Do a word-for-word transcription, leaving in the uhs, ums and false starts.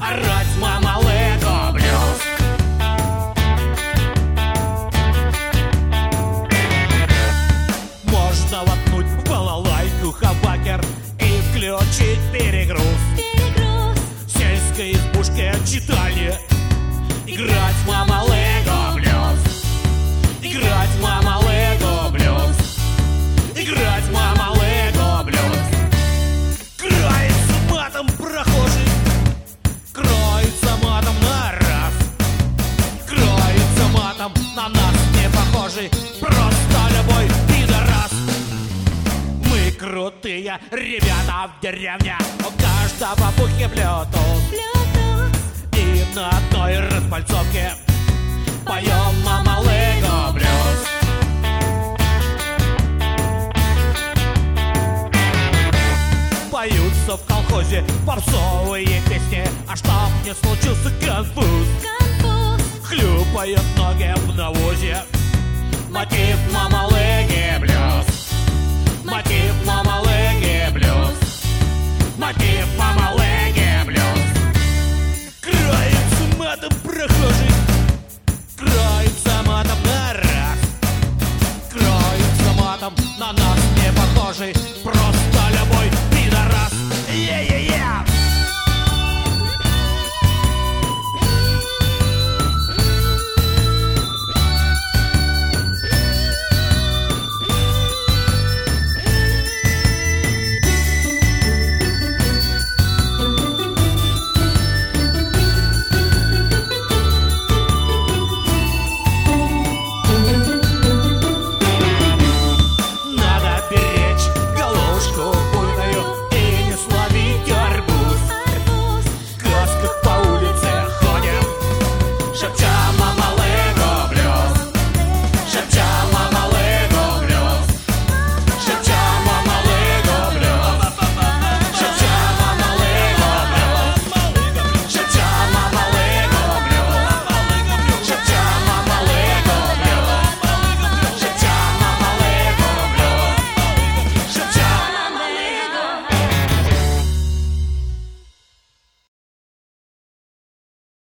орать мама Лего блюз. Можно воткнуть в балалайку хабакер и включить перегруз. Перегруз. В сельской избушке читальне играть мама Лего блюз. Играть мама Лего блюз. Играть мама Лего блюз. Кроется матом прохожий, кроется матом на раз, кроется матом на нас не похожий, просто любой пидорас. Мы крутые ребята в деревне, у каждого в ухе Bluetooth, Bluetooth. и на одной распальцовке поем мама Лего блюз. Поются в колхозе попсовые песни, а чтоб не случился конфуз, Конфуз. хлюпают ноги в навозе. Мотив мама Лего блюз. Мотив мама Лего блюз. Мотив мама